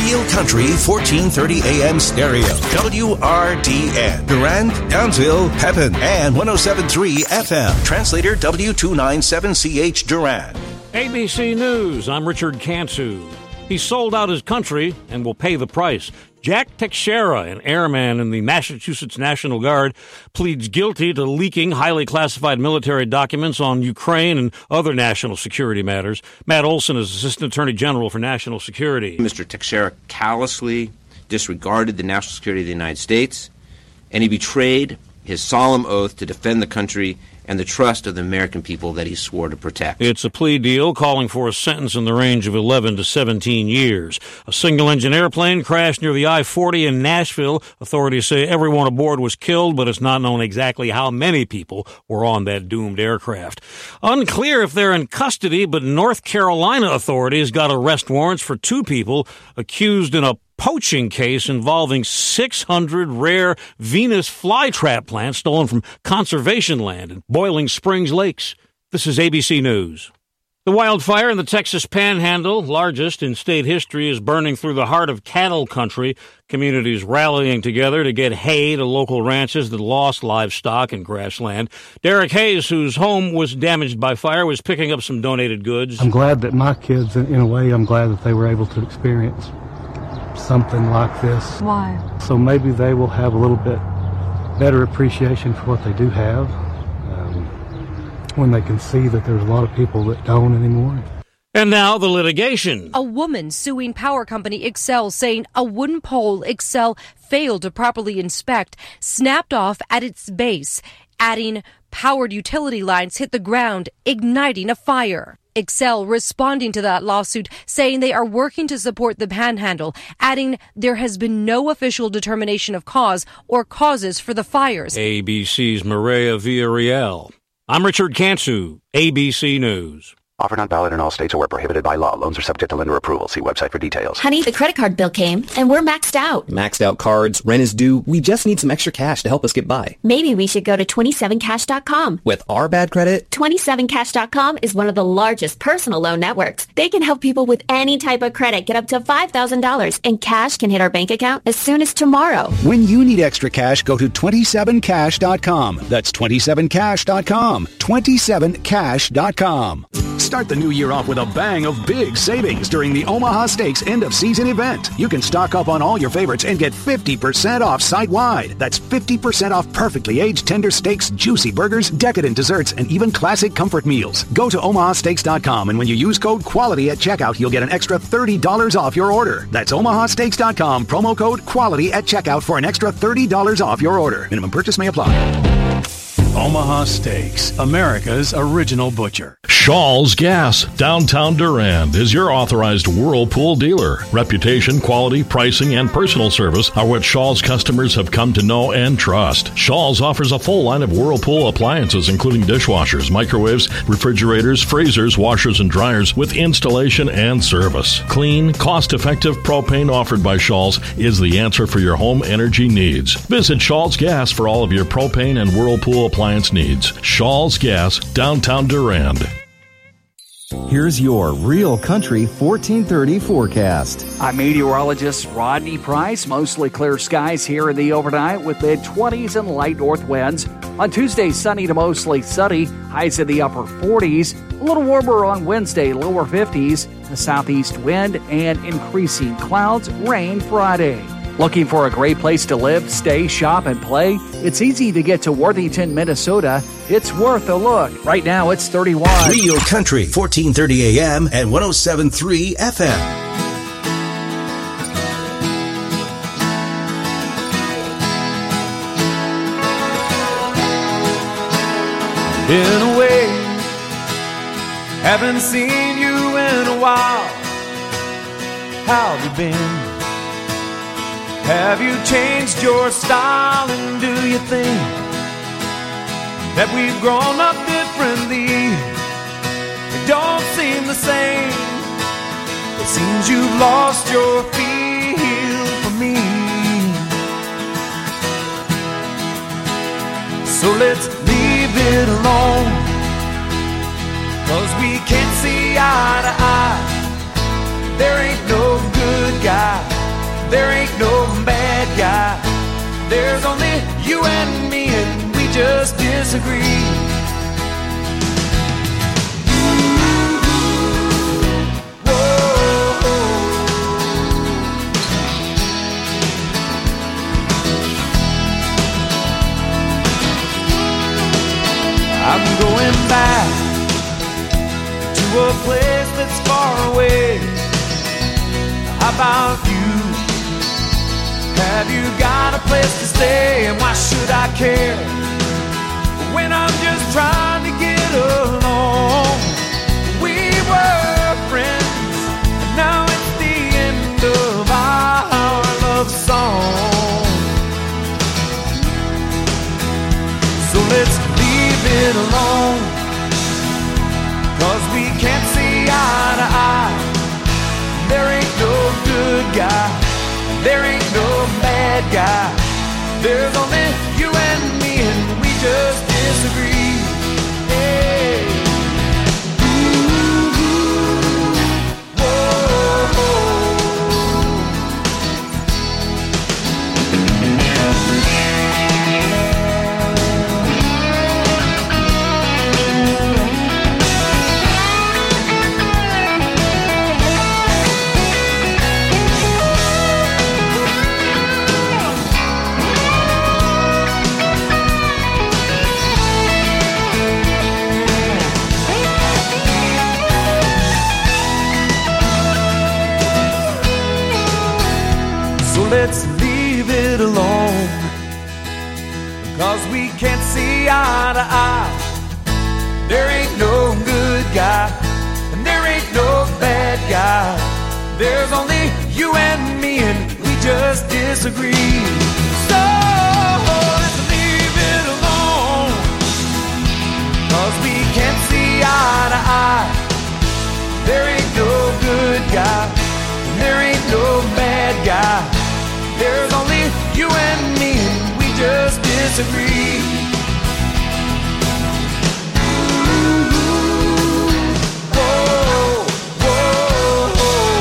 Real Country 1430 AM stereo. WRDN. Durand, Townsville, Pepin, and 107.3 FM. Translator W297CH Durand. ABC News, I'm Richard Cantu. He sold out his country and will pay the price. Jack Teixeira, an airman in the Massachusetts National Guard, pleads guilty to leaking highly classified military documents on Ukraine and other national security matters. Matt Olson is Assistant Attorney General for National Security. Mr. Teixeira callously disregarded the national security of the United States, and he betrayed his solemn oath to defend the country and the trust of the American people that he swore to protect. It's a plea deal calling for a sentence in the range of 11 to 17 years. A single-engine airplane crashed near the I-40 in Nashville. Authorities say everyone aboard was killed, but it's not known exactly how many people were on that doomed aircraft. Unclear if they're in custody, but North Carolina authorities got arrest warrants for 2 people accused in a poaching case involving 600 rare Venus flytrap plants stolen from conservation land in Boiling Springs Lakes. This is ABC News. The wildfire in the Texas Panhandle, largest in state history, is burning through the heart of cattle country. Communities rallying together to get hay to local ranches that lost livestock and grassland. Derek Hayes, whose home was damaged by fire, was picking up some donated goods. I'm glad that my kids, in a way, I'm glad that they were able to experience something like this. Why? So maybe they will have a little bit better appreciation for what they do have when they can see that there's a lot of people that don't anymore. And now the litigation. A woman suing power company Xcel, saying a wooden pole Xcel failed to properly inspect snapped off at its base, adding powered utility lines hit the ground, igniting a fire. Xcel responding to that lawsuit, saying they are working to support the Panhandle, adding there has been no official determination of cause or causes for the fires. ABC's Maria Villarreal. I'm Richard Cantu, ABC News. Offer not valid in all states or where prohibited by law. Loans are subject to lender approval. See website for details. Honey, the credit card bill came, and we're maxed out. Maxed out cards, rent is due. We just need some extra cash to help us get by. Maybe we should go to 27cash.com. With our bad credit? 27cash.com is one of the largest personal loan networks. They can help people with any type of credit get up to $5,000, and cash can hit our bank account as soon as tomorrow. When you need extra cash, go to 27cash.com. That's 27cash.com. 27cash.com. Start the new year off with a bang of big savings during the Omaha Steaks end-of-season event. You can stock up on all your favorites and get 50% off site-wide. That's 50% off perfectly aged tender steaks, juicy burgers, decadent desserts, and even classic comfort meals. Go to omahasteaks.com, and when you use code QUALITY at checkout, you'll get an extra $30 off your order. That's omahasteaks.com, promo code QUALITY at checkout for an extra $30 off your order. Minimum purchase may apply. Omaha Steaks, America's original butcher. Shaw's Gas, downtown Durand, is your authorized Whirlpool dealer. Reputation, quality, pricing, and personal service are what Shaw's customers have come to know and trust. Shaw's offers a full line of Whirlpool appliances, including dishwashers, microwaves, refrigerators, freezers, washers, and dryers, with installation and service. Clean, cost-effective propane offered by Shaw's is the answer for your home energy needs. Visit Shaw's Gas for all of your propane and Whirlpool appliance needs. Shaw's Gas, downtown Durand. Here's your Real Country 1430 forecast. I'm meteorologist Rodney Price. Mostly clear skies here in the overnight with mid-20s and light north winds. On Tuesday, sunny to mostly sunny, highs in the upper 40s. A little warmer on Wednesday, lower 50s. A southeast wind and increasing clouds, rain Friday. Looking for a great place to live, stay, shop, and play? It's easy to get to Worthington, Minnesota. It's worth a look. Right now, it's 31. Real Country, 1430 AM and 107.3 FM. Been away, haven't seen you in a while. How have you been? Have you changed your style, and do you think that we've grown up differently? It don't seem the same. It seems you've lost your feel for me. So let's leave it alone, 'cause we can't see eye to eye. There ain't no good guy there ain't no bad guy. There's only you and me, and we just disagree. I'm going back to a place that's far away. How about you? Have you got a place to stay? And why should I care when I'm just trying to get along? We were friends, and now it's the end of our love song. So let's leave it alone, 'cause we can't see eye to eye. There ain't no good guy, there ain't no bad guy. There's only you and me, and we just disagree. Hey. Ooh, whoa, whoa. Let's leave it alone, 'cause we can't see eye to eye. There ain't no good guy, and there ain't no bad guy. There's only you and me, and we just disagree. So let's leave it alone, 'cause we can't see eye to eye. There ain't no good guy, and there ain't no bad guy. There's only you and me, and we just disagree. Whoa, whoa,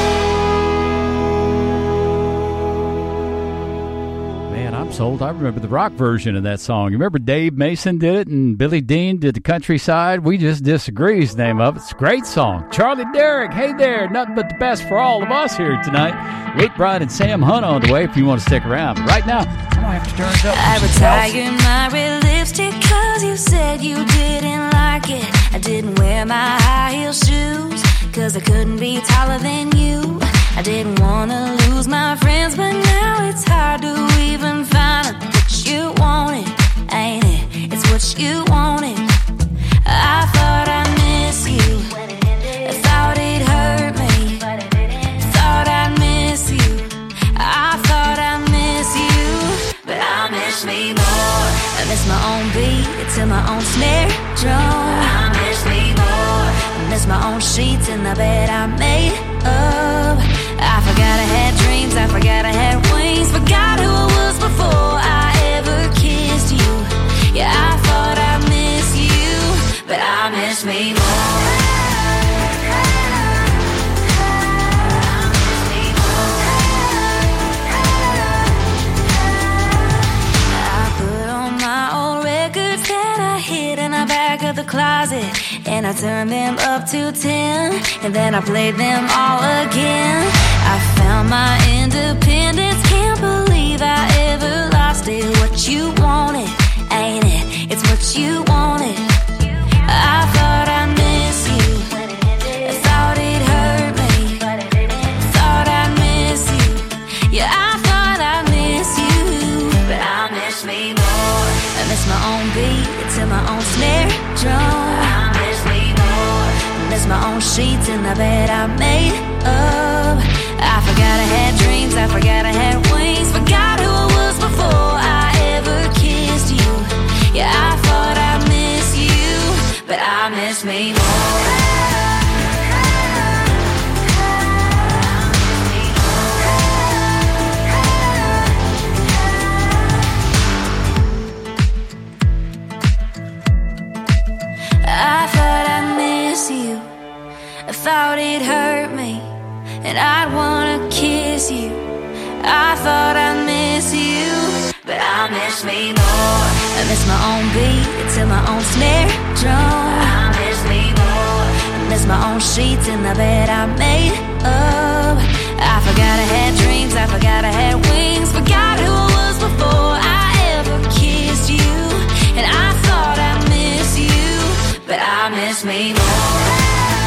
whoa. Man, I'm sold. I remember the rock version of that song. You remember Dave Mason did it, and Billy Dean did the countryside? We Just Disagree is the name of it. It's a great song. Charlie Derrick, hey there. Nothing but the best for all of us here tonight. Wait Bride and Sam Hunt on the way if you want to stick around. But right now, I'm going to have to turn it up. I retired my red lipstick because you said you didn't like it. I didn't wear my high heel shoes because I couldn't be taller than you. I didn't want to lose my friends, but now it's hard to even find what you wanted, ain't it? It's what you wanted. I thought I'd miss you. I thought it hurt me. Thought I'd miss you. I thought I'd miss you, but I miss me more. I miss my own beat to my own snare drum. I miss me more. I miss my own sheets in the bed I made up. I forgot I had dreams, I forgot I had wings, forgot who I was before I ever kissed you. Yeah, I thought I'd miss you, but I miss me more. Closet, and I turned them up to 10, and then I played them all again. I found my independence, can't believe I ever lost it. What you wanted, ain't it? It's what you wanted. I thought I'd miss you. I thought it hurt me. Thought I'd miss you. Yeah, I thought I'd miss you, but I miss me more. I miss my own beat to my own snare drum. I miss me more. I miss my own sheets in the bed I made up. I forgot I had dreams, I forgot I had wings, forgot who I was before I ever kissed you. Yeah, I thought I'd miss you, but I miss me more. I thought I'd miss you. I thought it hurt me, and I'd wanna kiss you. I miss me more. I miss my own beat to my own snare drum. I miss me more. I miss my own sheets in the bed I made up. I forgot I had dreams, I forgot I had wings, forgot who I was before I ever kissed you. And I thought I miss you, but I miss me more.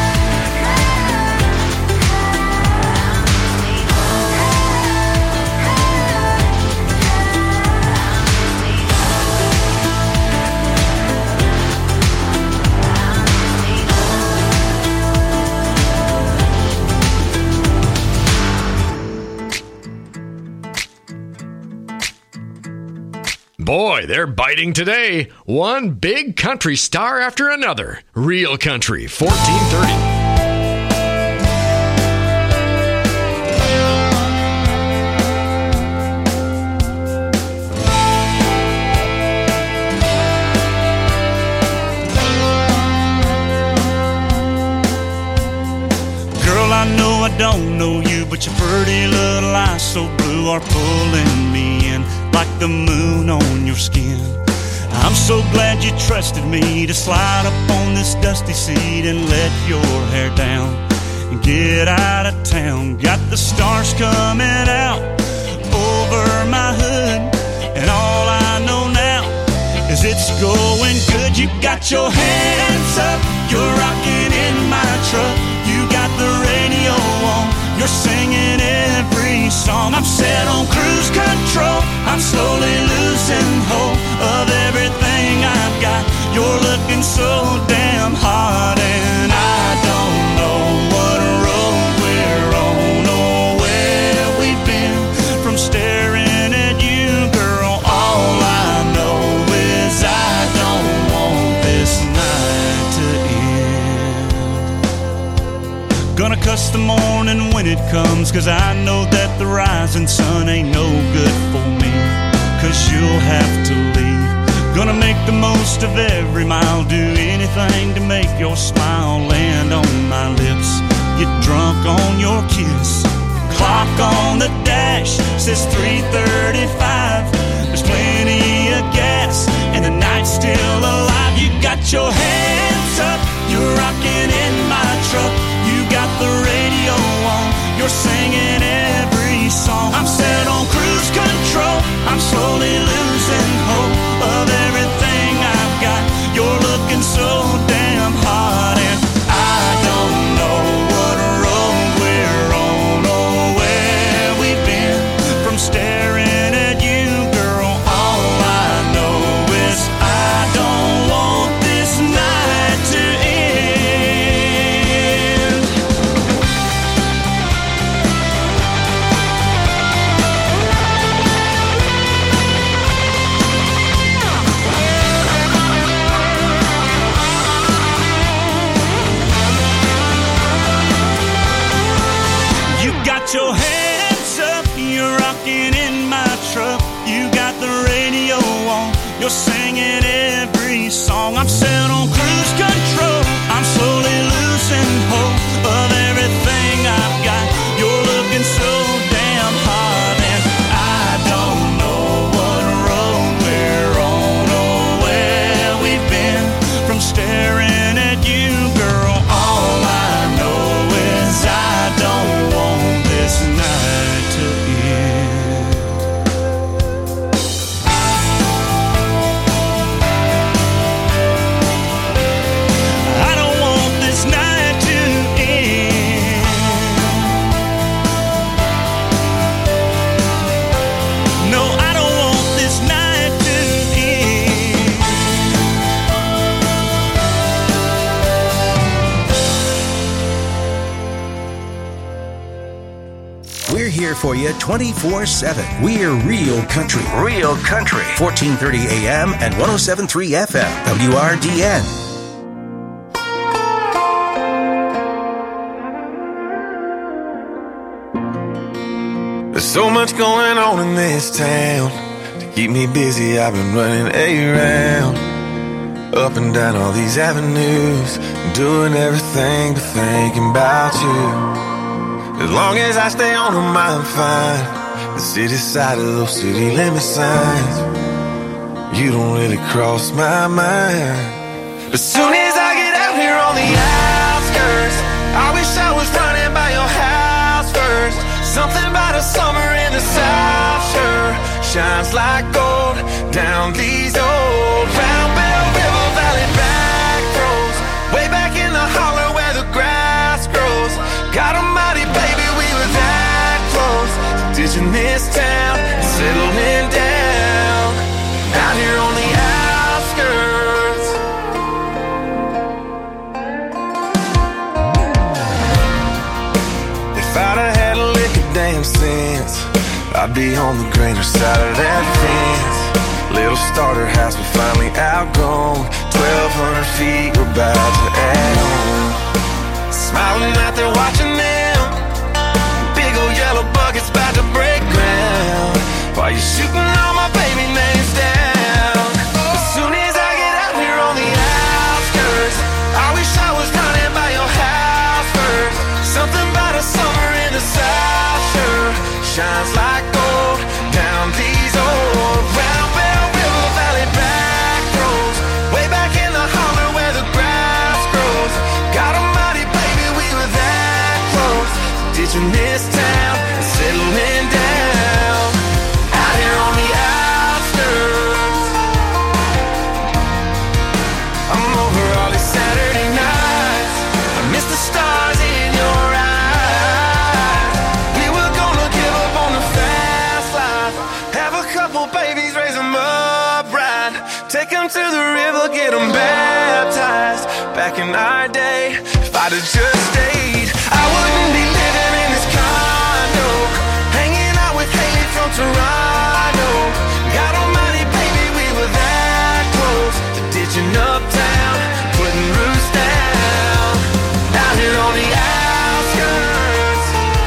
Boy, they're biting today. One big country star after another. Real Country, 1430. I know I don't know you, but your pretty little eyes so blue are pulling me in like the moon on your skin. I'm so glad you trusted me to slide up on this dusty seat and let your hair down and get out of town. Got the stars coming out over my hood, and all I know now is it's going good. You got your hands up, you're rocking in my truck. You got the radio on, you're singing every song. I'm set on cruise control, I'm slowly losing hope of everything I've got. You're looking so damn hot, and I don't know what road we're on or where we've been from staring at you, girl. All I know is I don't want this night to end. Gonna cuss the morning when it comes, 'cause I know that the rising sun ain't no good for me, 'cause you'll have to leave. Gonna make the most of every mile, do anything to make your smile land on my lips, get drunk on your kiss. Clock on the dash says 3:35. There's plenty of gas and the night's still alive. You got your hands up, you're rocking in my truck. You got the radio on, you're singing every song. I'm set on cruise control, I'm slowly losing hope of everything I've got. You're looking so damn hot, and I don't know what road we're on or where we've been from staring at you, girl. All I know is I don't want this night to end. You got your hands up, you're rocking in my truck. You got the radio on, you're singing every song. I'm set on cruise control, I'm slowly losing hope of everything I've got. You're looking so damn hot, and I don't know what road we're on or where we've been from staring at you, girl. All I know is I don't want this night to end. I don't want this night to end. No, I don't want this night to end. We're here for you 24/7. We're Real Country. Real Country. 1430 AM and 107.3 FM. WRDN. There's so much going on in this town. To keep me busy, I've been running around, up and down all these avenues, doing everything but thinking about you. As long as I stay on them, I'm fine. The city side of those city limit signs, you don't really cross my mind. As soon as I get out here on the outskirts, I wish I was running by your house first. Something about a summer in the South sure shines like gold down these old Round Bell River Valley back roads, way back in the holler where the grass grows. God almighty, baby, we were that close, ditching this town and settling down out here on the outskirts. If I'd have had a lick of damn sense, I'd be on the greener side of that fence. Little starter house, we finally outgrown. 1,200 feet, we're about to add on. Smiling out there watching them, big old yellow buckets about to break ground, while you're shooting all my baby names down. As soon as I get out here on the outskirts, I wish I was running by your house first. Something about a summer in the South sure shines like gold down these old Round Bell River Valley back roads, way back in the holler where the grass grows. God almighty, baby, we were that close, ditching this town and settling down out here on the outskirts. I'm over all these Saturday nights, I miss the stars in your eyes. We were gonna give up on the fast life, have a couple babies, raise them up right, take them to the river, get them baptized. Back in our day, if I'd have just stayed, I wouldn't be living in this condo, hanging out with Haley from Toronto. God almighty, baby, we were that close to ditching uptown, putting roots down out here on the outskirts.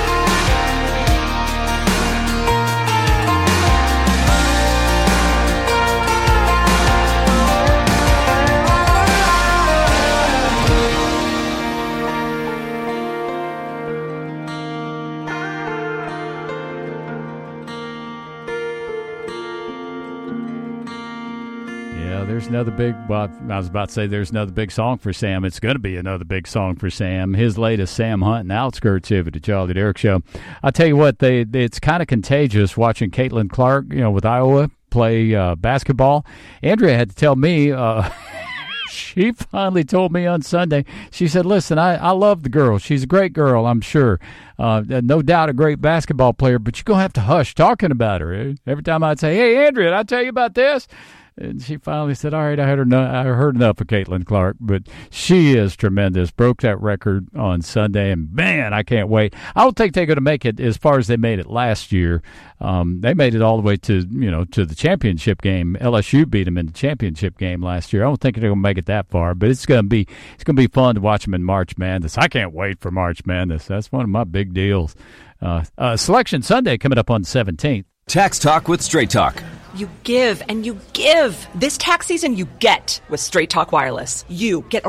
There's another big, well, I was about to say there's another big song for Sam. It's going to be another big song for Sam. His latest, Sam Hunt and Outskirts of the Charlie Derrick Show. I'll tell you what, it's kind of contagious watching Caitlin Clark, with Iowa play basketball. Andrea had to tell me, she finally told me on Sunday, she said, listen, I love the girl. She's a great girl, I'm sure. No doubt a great basketball player, but you're going to have to hush talking about her. Every time I'd say, hey, Andrea, did I tell you about this? And she finally said, all right, I heard enough of Caitlin Clark, but she is tremendous. Broke that record on Sunday, and man, I can't wait. I don't think they're going to make it as far as they made it last year. They made it all the way to the championship game. LSU beat them in the championship game last year. I don't think they're going to make it that far, but it's going to be fun to watch them in March Madness. I can't wait for March Madness. That's one of my big deals. Selection Sunday coming up on the 17th. Tax Talk with Straight Talk. You give and you give. This tax season, you get with Straight Talk Wireless. You get